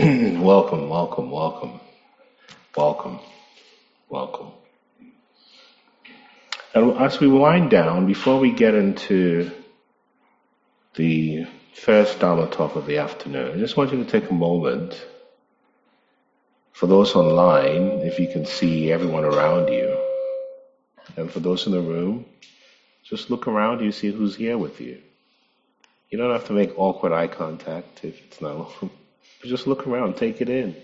Welcome, welcome, welcome, welcome, welcome. And as we wind down, before we get into the first Dharma talk of the afternoon, I just want you to take a moment. For those online, if you can see everyone around you, and for those in the room, just look around you, see who's here with you. You don't have to make awkward eye contact if it's not. Just look around, take it in.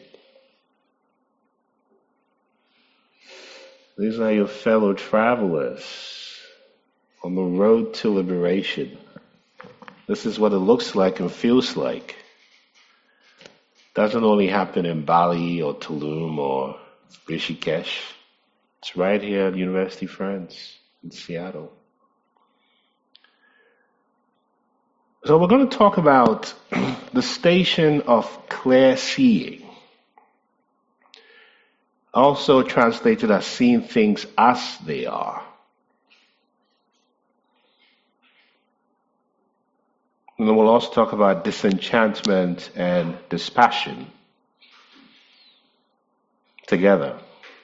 These are your fellow travelers on the road to liberation. This is what it looks like and feels like. Doesn't only happen in Bali or Tulum or Rishikesh. It's right here at University Friends in Seattle. So we're going to talk about the station of clear seeing. Also translated as seeing things as they are. And then we'll also talk about disenchantment and dispassion together.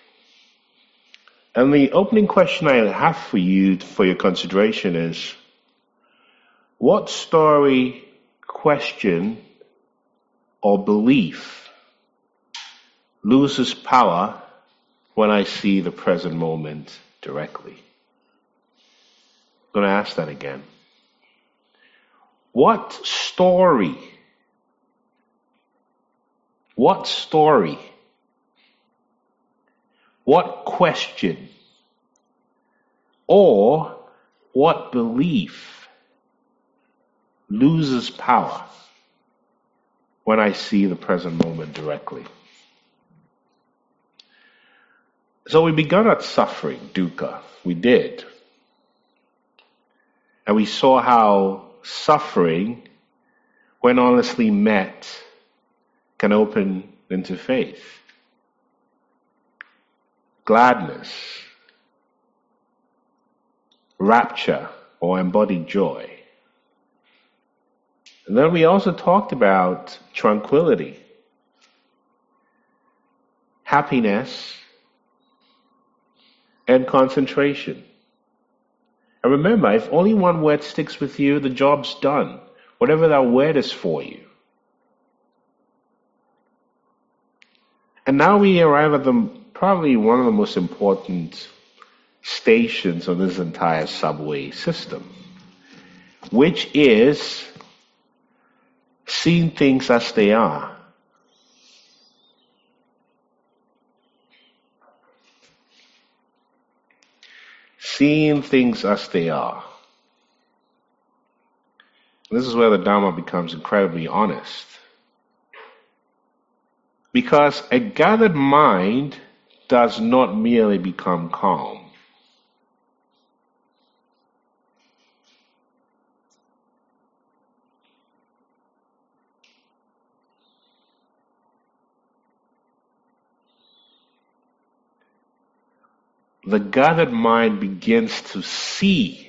And the opening question I have for you for your consideration is, what story, question, or belief loses power when I see the present moment directly? I'm going to ask that again. What story, what question, or what belief loses power when I see the present moment directly? So we began at suffering, dukkha. We did. And we saw how suffering, when honestly met, can open into faith, gladness, rapture, or embodied joy. And then we also talked about tranquility, happiness, and concentration. And remember, if only one word sticks with you, the job's done, whatever that word is for you. And now we arrive at probably one of the most important stations of this entire subway system, which is seeing things as they are. Seeing things as they are. This is where the Dharma becomes incredibly honest. Because a gathered mind does not merely become calm. The gathered mind begins to see.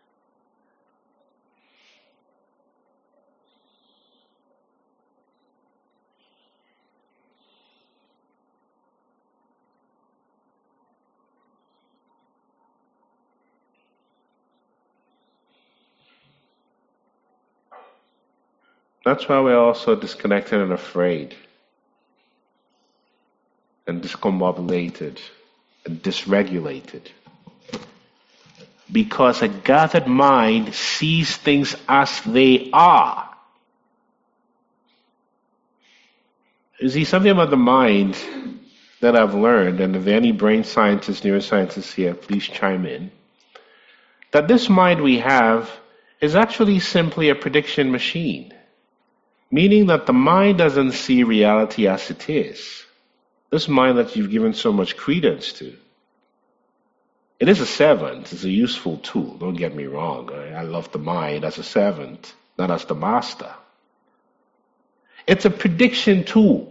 That's why we're also disconnected and afraid and discombobulated and dysregulated. Because a gathered mind sees things as they are. You see, something about the mind that I've learned, and if there are any brain scientists, neuroscientists here, please chime in, that this mind we have is actually simply a prediction machine. Meaning that the mind doesn't see reality as it is. This mind that you've given so much credence to. It is a servant. It's a useful tool. Don't get me wrong. I love the mind as a servant, not as the master. It's a prediction tool.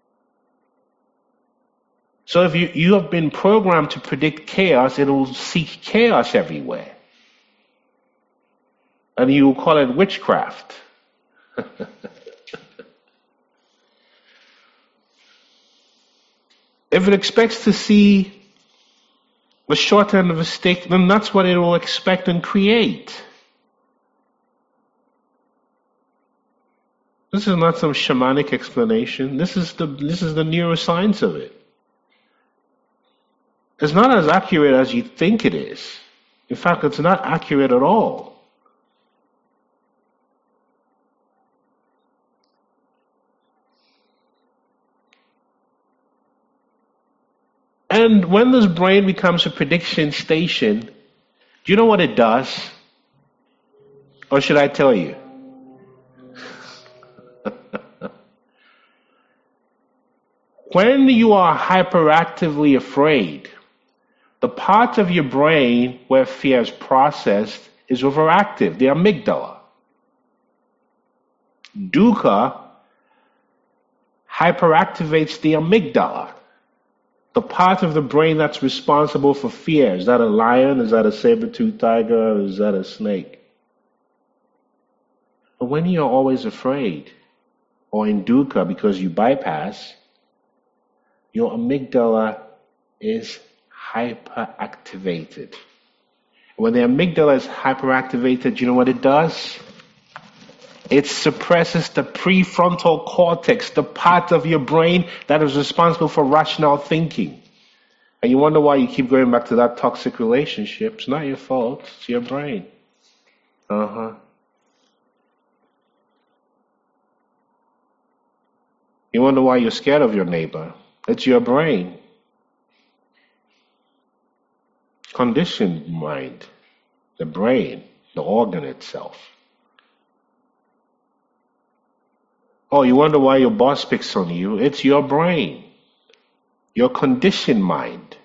So if you have been programmed to predict chaos, it will seek chaos everywhere. And you will call it witchcraft. If it expects to see the short end of a stick, then that's what it will expect and create. This is not some shamanic explanation. This is the neuroscience of it. It's not as accurate as you think it is. In fact, it's not accurate at all. And when this brain becomes a prediction station, do you know what it does? Or should I tell you? When you are hyperactively afraid, the part of your brain where fear is processed is overactive, the amygdala. Dukkha hyperactivates the amygdala, the part of the brain that's responsible for fear. Is that a lion? Is that a saber-toothed tiger? Is that a snake? But when you're always afraid, or in dukkha because you bypass, your amygdala is hyperactivated. When the amygdala is hyperactivated, you know what it does? It suppresses the prefrontal cortex, the part of your brain that is responsible for rational thinking. And you wonder why you keep going back to that toxic relationship. It's not your fault, it's your brain. You wonder why you're scared of your neighbor. It's your brain. Conditioned mind, the brain, the organ itself. Oh, you wonder why your boss picks on you? It's your brain, your conditioned mind.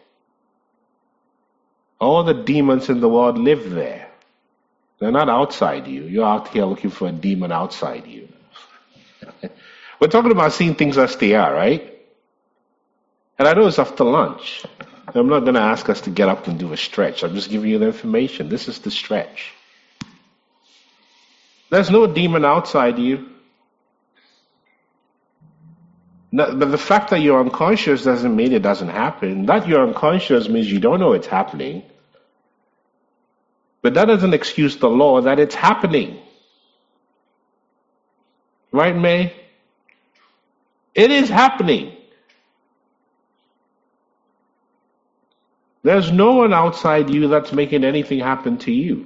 All the demons in the world live there. They're not outside you. You're out here looking for a demon outside you. We're talking about seeing things as they are, right? And I know it's after lunch. I'm not going to ask us to get up and do a stretch. I'm just giving you the information. This is the stretch. There's no demon outside you. But the fact that you're unconscious doesn't mean it doesn't happen. That you're unconscious means you don't know it's happening. But that doesn't excuse the law that it's happening. Right, May? It is happening. There's no one outside you that's making anything happen to you.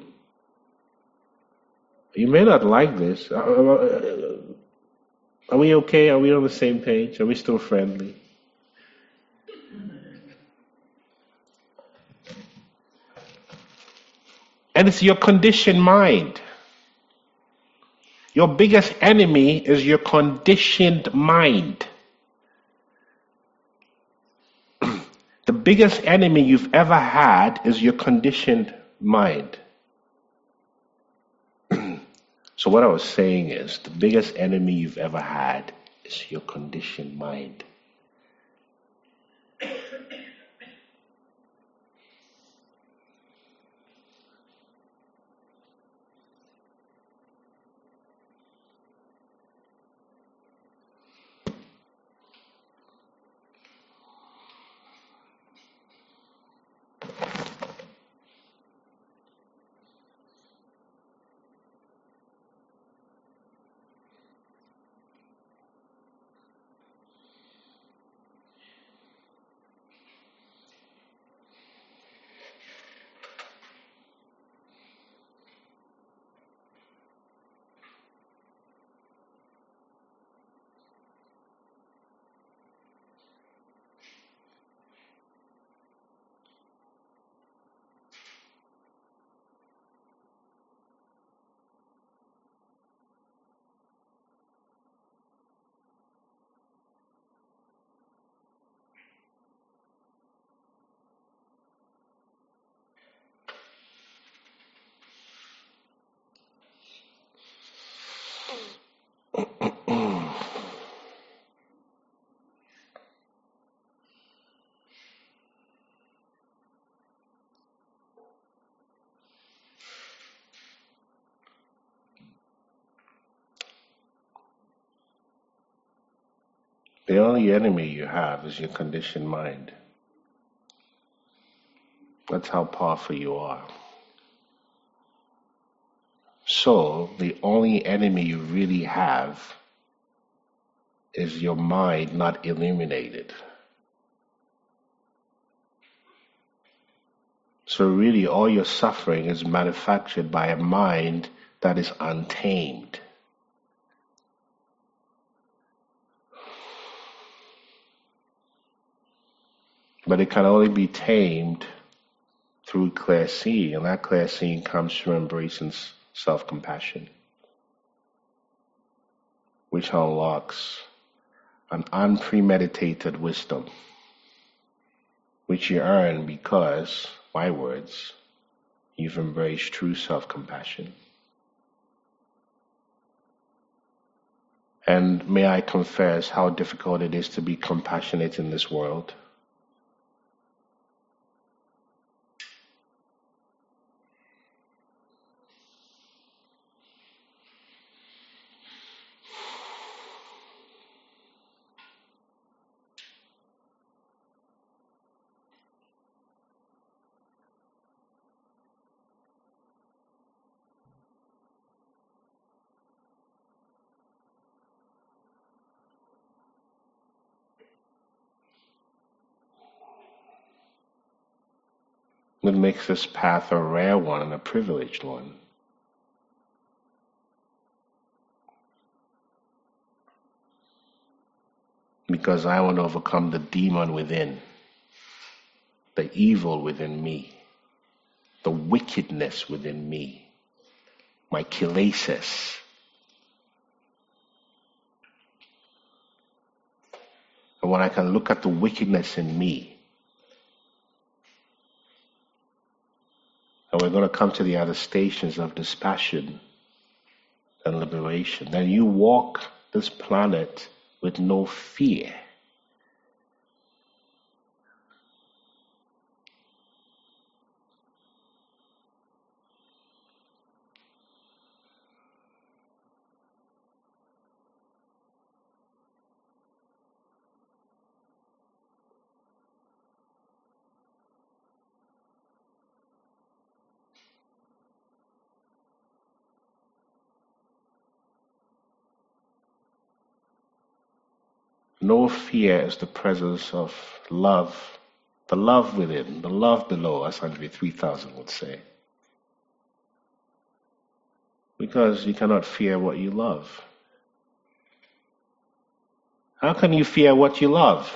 You may not like this. Are we okay? Are we on the same page? Are we still friendly? And it's your conditioned mind. Your biggest enemy is your conditioned mind. The biggest enemy you've ever had is your conditioned mind. So what I was saying is, the biggest enemy you've ever had is your conditioned mind. The only enemy you have is your conditioned mind. That's how powerful you are. So, the only enemy you really have is your mind not illuminated. So, really, all your suffering is manufactured by a mind that is untamed. But it can only be tamed through clear seeing, and that clear seeing comes from embracing self-compassion, which unlocks an unpremeditated wisdom, which you earn because, my words, you've embraced true self-compassion. And may I confess how difficult it is to be compassionate in this world. It makes this path a rare one and a privileged one. Because I want to overcome the demon within, the evil within me, the wickedness within me, my kilesas. And when I can look at the wickedness in me, and we're going to come to the other stations of dispassion and liberation, then you walk this planet with no fear. No fear is the presence of love, the love within, the love below, as Andre 3000 would say. Because you cannot fear what you love. How can you fear what you love?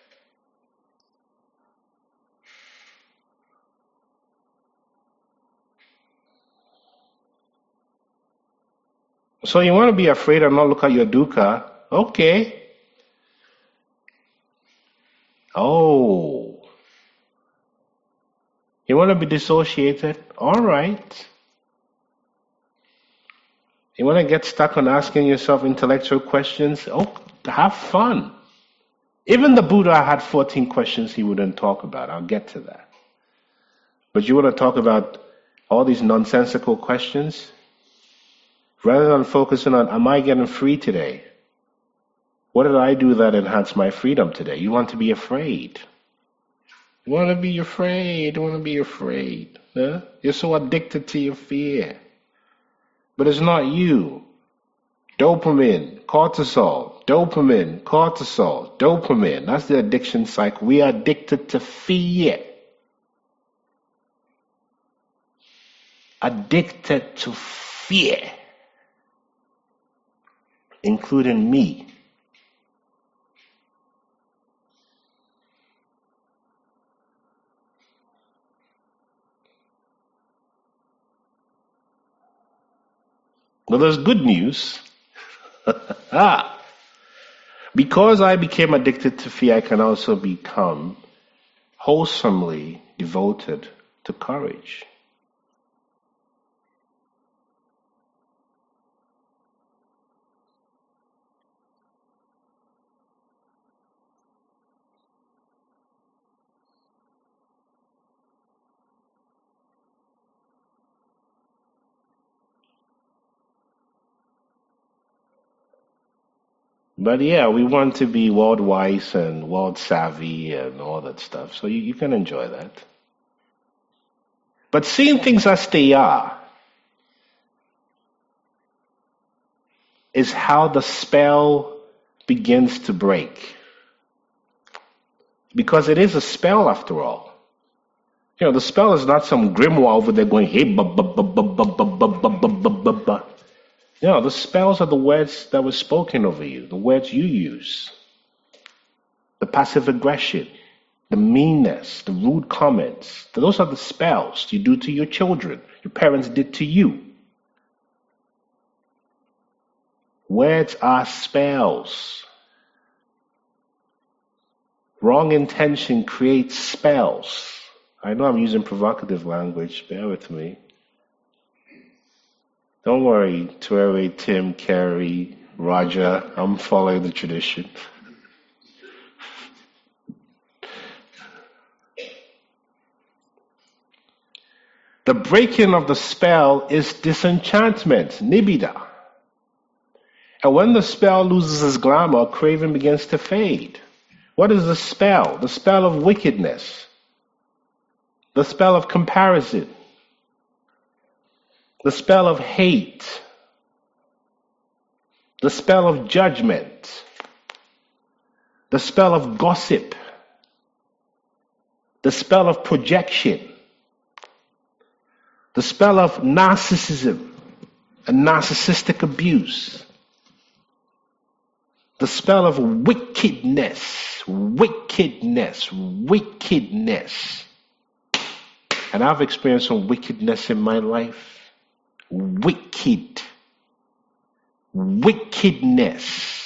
So you want to be afraid and not look at your dukkha? Okay. Oh. You want to be dissociated? All right. You want to get stuck on asking yourself intellectual questions? Oh, have fun. Even the Buddha had 14 questions he wouldn't talk about. I'll get to that. But you want to talk about all these nonsensical questions? Rather than focusing on, am I getting free today? What did I do that enhanced my freedom today? You want to be afraid. You want to be afraid. You want to be afraid. Huh? You're so addicted to your fear. But it's not you. Dopamine, cortisol, dopamine, cortisol, dopamine. That's the addiction cycle. We are addicted to fear. Addicted to fear. Including me. Well, there's good news. Because I became addicted to fear, I can also become wholesomely devoted to courage. But yeah, we want to be world wise and world savvy and all that stuff. So you can enjoy that. But seeing things as they are is how the spell begins to break. Because it is a spell after all. You know, the spell is not some grimoire over there going, hey, ba ba ba ba ba ba ba ba ba ba ba ba. No, the spells are the words that were spoken over you, the words you use, the passive aggression, the meanness, the rude comments. Those are the spells you do to your children, your parents did to you. Words are spells. Wrong intention creates spells. I know I'm using provocative language, bear with me. Don't worry, Terry, Tim, Carrie, Roger, I'm following the tradition. The breaking of the spell is disenchantment, nibida. And when the spell loses its glamour, craving begins to fade. What is the spell? The spell of wickedness. The spell of comparison. The spell of hate. The spell of judgment. The spell of gossip. The spell of projection. The spell of narcissism and narcissistic abuse. The spell of wickedness, wickedness, wickedness. And I've experienced some wickedness in my life. Wicked. Wickedness.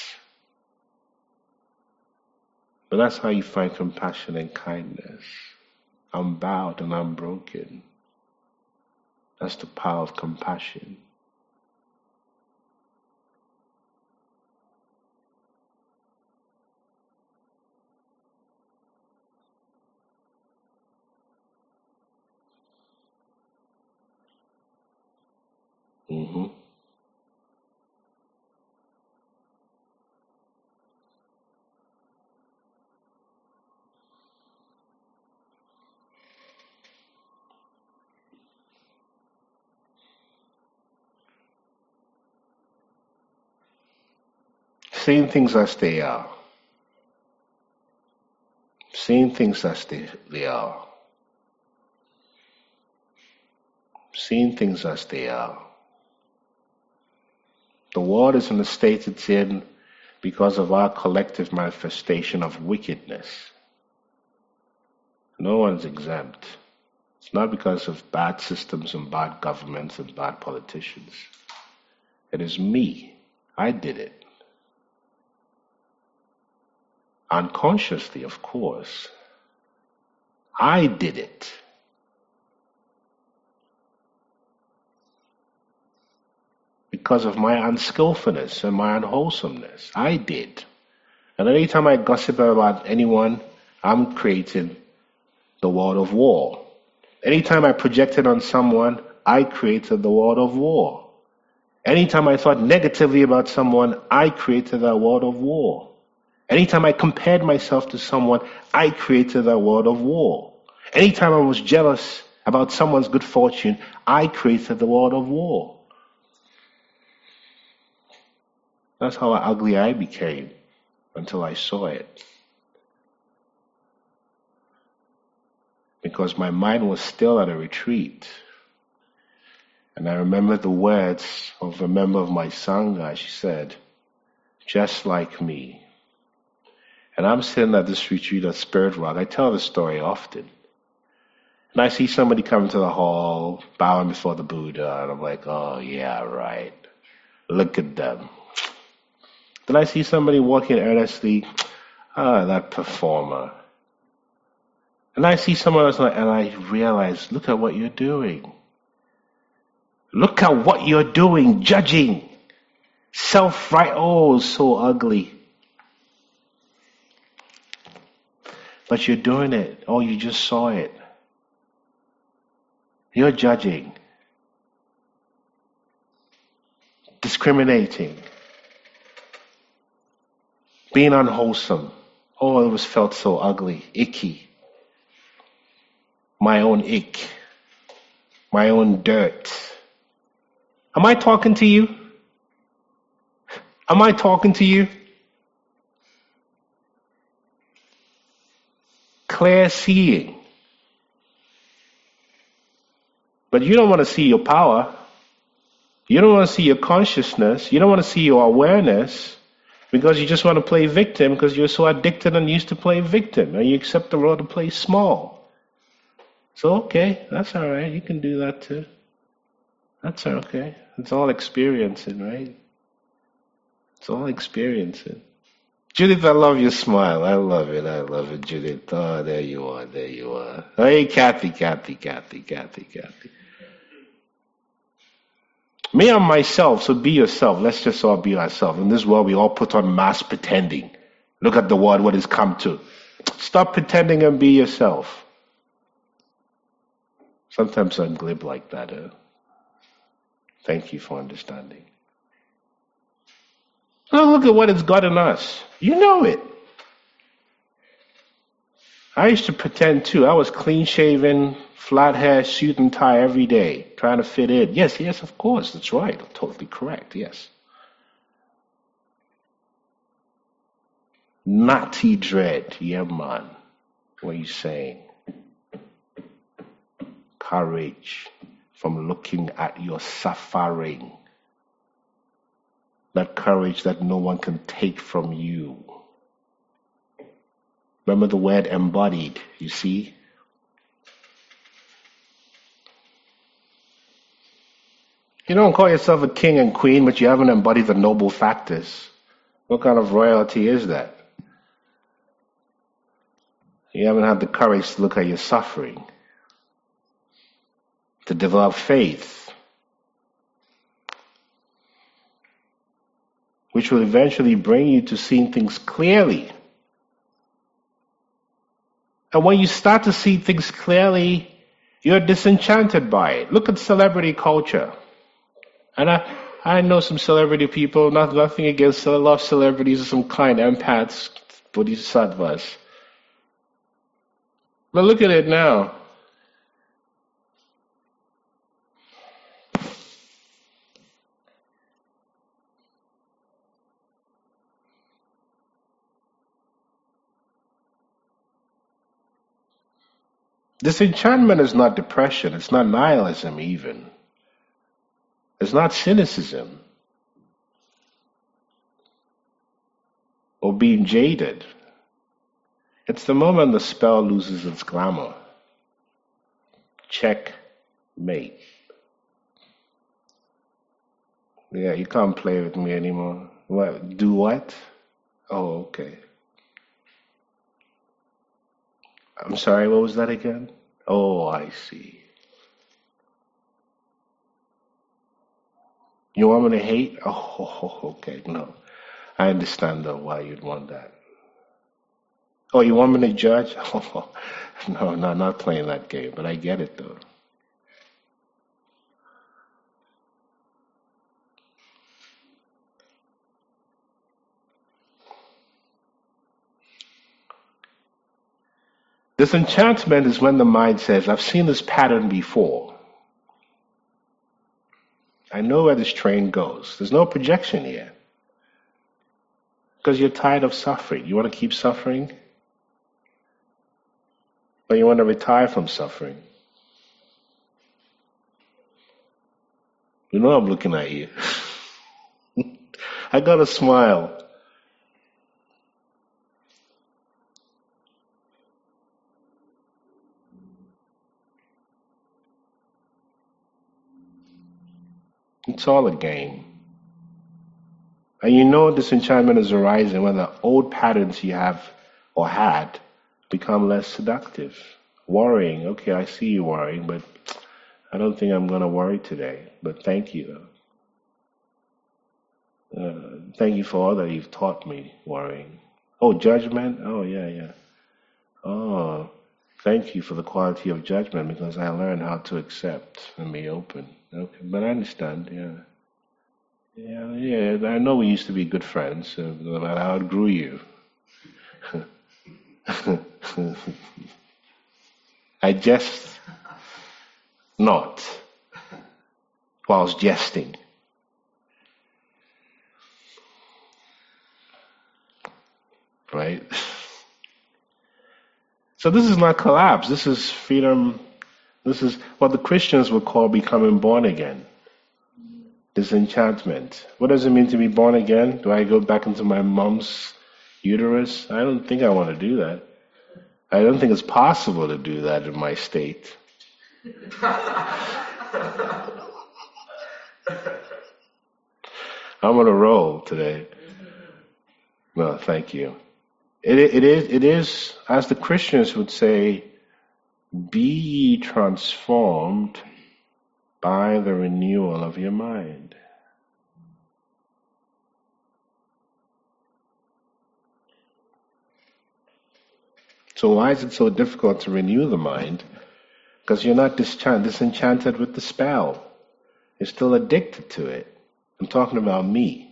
But that's how you find compassion and kindness. I'm bowed and I'm broken. That's the power of compassion. Mm-hmm. Seeing things as they are. Seeing things as they are. Seeing things as they are. The world is in the state it's in because of our collective manifestation of wickedness. No one's exempt. It's not because of bad systems and bad governments and bad politicians. It is me. I did it. Unconsciously, of course. I did it. Because of my unskillfulness and my unwholesomeness. I did. And anytime I gossip about anyone, I'm creating the world of war. Anytime I projected on someone, I created the world of war. Anytime I thought negatively about someone, I created that world of war. Anytime I compared myself to someone, I created that world of war. Anytime I was jealous about someone's good fortune, I created the world of war. That's how ugly I became until I saw it. Because my mind was still at a retreat. And I remember the words of a member of my Sangha. She said, just like me. And I'm sitting at this retreat at Spirit Rock. I tell this story often. And I see somebody come to the hall, bowing before the Buddha, and I'm like, oh yeah, right. Look at them. Then I see somebody walking earnestly, that performer. And I see someone else, and I realize, look at what you're doing. Look at what you're doing, judging. Self-right, oh, so ugly. But you're doing it. Oh, you just saw it. You're judging. Discriminating. being unwholesome. Oh, it was felt so ugly, icky. My own ick, my own dirt. Am I talking to you? Am I talking to you? Clear seeing. But you don't want to see your power. You don't want to see your consciousness. You don't want to see your awareness because you just want to play victim because you're so addicted and used to play victim and you accept the role to play small. So, okay, that's all right. You can do that too. That's okay. It's all experiencing, right? It's all experiencing. Judith, I love your smile. I love it. I love it, Judith. Oh, there you are. There you are. Hey, Kathy. Me and myself, so be yourself. Let's just all be ourselves. In this world, we all put on mask pretending. Look at the world, what it's come to. Stop pretending and be yourself. Sometimes I'm glib like that. Thank you for understanding. Now look at what it's got in us. You know it. I used to pretend too. I was clean shaven, flat hair, suit and tie every day, trying to fit in. Yes, of course. That's right. Totally correct. Yes. Natty dread. Yeah, man. What are you saying? Courage from looking at your suffering. That courage that no one can take from you. Remember the word embodied, you see? You don't call yourself a king and queen, but you haven't embodied the noble factors. What kind of royalty is that? You haven't had the courage to look at your suffering, to develop faith, which will eventually bring you to seeing things clearly. And when you start to see things clearly, you're disenchanted by it. Look at celebrity culture. And I know some celebrity people, nothing against them. I love celebrities of some kind, empaths, bodhisattvas. But look at it now. Disenchantment is not depression. It's not nihilism even. It's not cynicism or being jaded. It's the moment the spell loses its glamour. Checkmate. Yeah, you can't play with me anymore. What? Do what? Oh, okay. I'm sorry, what was that again? Oh, I see. You want me to hate? Oh, okay, no. I understand though why you'd want that. Oh, you want me to judge? Oh, no, not playing that game, but I get it though. Disenchantment is when the mind says, I've seen this pattern before. I know where this train goes. There's no projection here. Because you're tired of suffering. You want to keep suffering? Or you want to retire from suffering? You know I'm looking at you. I got a smile. It's all a game. And you know disenchantment is arising when the old patterns you have or had become less seductive. Worrying. Okay, I see you worrying, but I don't think I'm going to worry today. But thank you. Thank you for all that you've taught me, worrying. Oh, judgment? Oh, yeah. Oh, thank you for the quality of judgment because I learned how to accept and be open. Okay, but I understand, yeah. Yeah, I know we used to be good friends, but I outgrew you. I jest not whilst jesting. Right? So this is not collapse. This is freedom. This is what the Christians would call becoming born again. Disenchantment. What does it mean to be born again? Do I go back into my mom's uterus? I don't think I want to do that. I don't think it's possible to do that in my state. I'm on a roll today. No, thank you. It is, as the Christians would say, be ye transformed by the renewal of your mind. So why is it so difficult to renew the mind? Because you're not disenchanted with the spell. You're still addicted to it. I'm talking about me.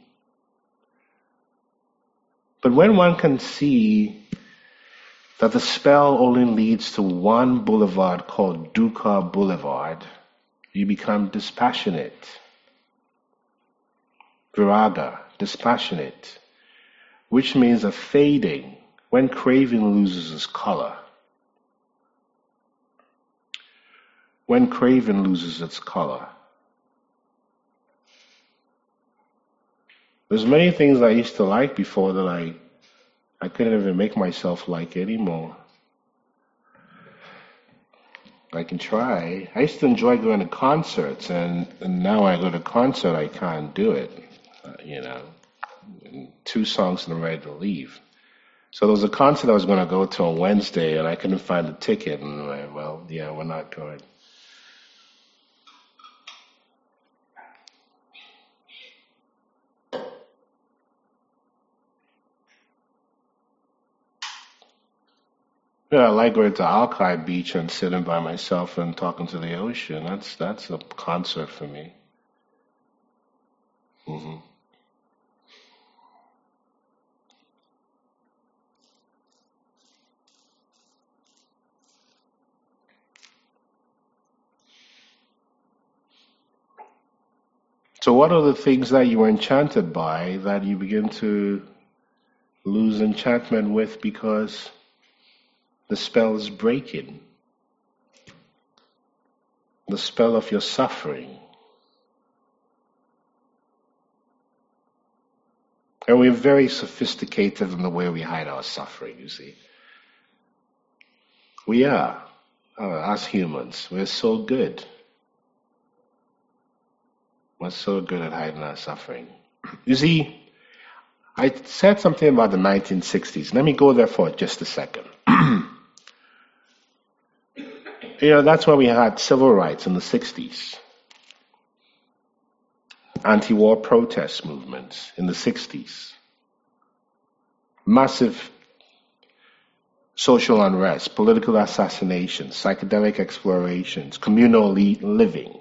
But when one can see that the spell only leads to one boulevard called Dukkha Boulevard, you become dispassionate. Viraga, dispassionate, which means a fading when craving loses its color. When craving loses its color. There's many things I used to like before that I couldn't even make myself like anymore. I can try. I used to enjoy going to concerts, and now I go to concert, I can't do it. And 2 songs and I'm ready to leave. So there was a concert I was going to go to on Wednesday, and I couldn't find a ticket, and I'm like, well, yeah, we're not going. Yeah, I like going to Alki Beach and sitting by myself and talking to the ocean. That's a concert for me. Hmm. So what are the things that you were enchanted by that you begin to lose enchantment with because the spell is breaking? The spell of your suffering. And we're very sophisticated in the way we hide our suffering, you see. We are, as humans, we're so good. We're so good at hiding our suffering. You see, I said something about the 1960s. Let me go there for just a second. That's where we had civil rights in the 60s. Anti-war protest movements in the 60s. Massive social unrest, political assassinations, psychedelic explorations, communal living.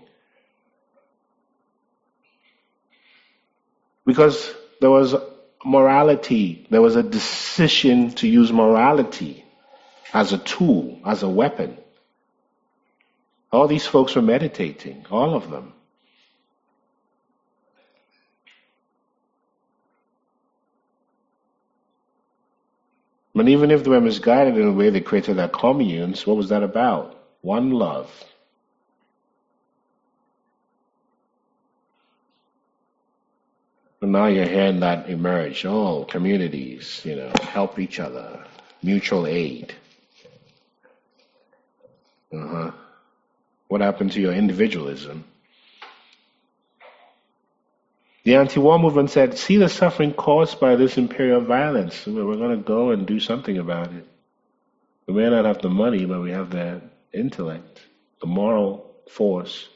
Because there was morality, there was a decision to use morality as a tool, as a weapon. All these folks were meditating, all of them. But even if they were misguided in the way they created their communes, what was that about? One love. And now you're hearing that emerge. Oh, communities, help each other. Mutual aid. What happened to your individualism? The anti-war movement said, see the suffering caused by this imperial violence. We're going to go and do something about it. We may not have the money, but we have the intellect, the moral force.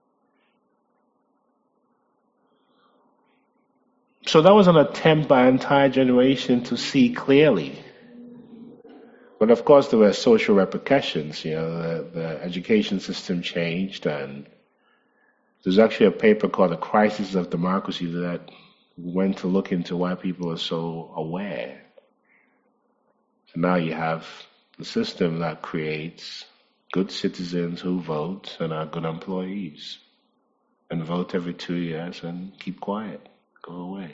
So that was an attempt by an entire generation to see clearly. But of course there were social repercussions. The education system changed, and There's actually a paper called The Crisis of Democracy that went to look into why people are so aware. So now you have the system that creates good citizens who vote and are good employees and vote every 2 years and keep quiet, go away.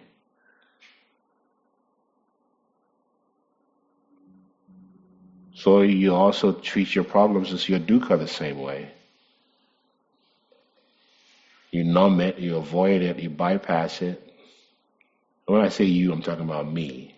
So you also treat your problems as your dukkha the same way. You numb it, you avoid it, you bypass it. When I say you, I'm talking about me.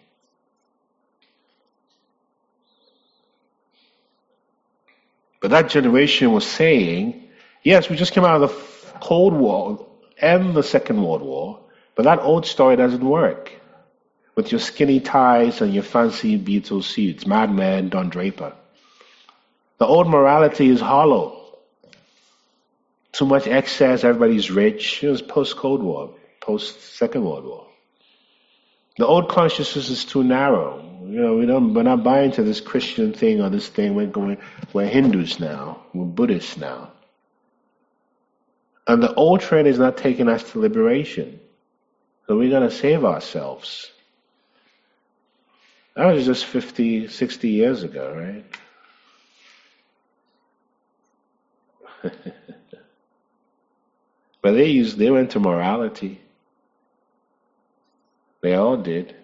But that generation was saying, yes, we just came out of the Cold War and the Second World War, but that old story doesn't work. With your skinny ties and your fancy Beatles suits, Mad Men, Don Draper. The old morality is hollow. Too much excess, everybody's rich. It was post-Cold War, post-Second World War. The old consciousness is too narrow. We're not buying into this Christian thing or this thing. We're Hindus now. We're Buddhists now. And the old trend is not taking us to liberation. So we're going to save ourselves. That was just 50, 60 years ago, right? But they went to morality. They all did.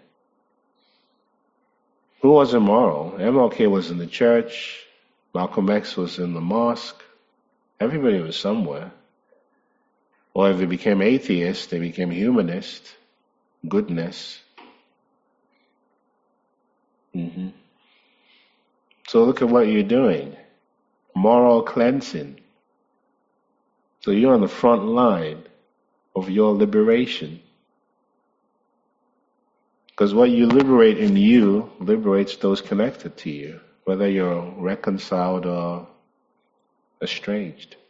Who was immoral? MLK was in the church. Malcolm X was in the mosque. Everybody was somewhere. Or if they became atheists, they became humanist. Goodness. Mm-hmm. So look at what you're doing. Moral cleansing. So you're on the front line of your liberation. Because what you liberate in you liberates those connected to you, whether you're reconciled or estranged.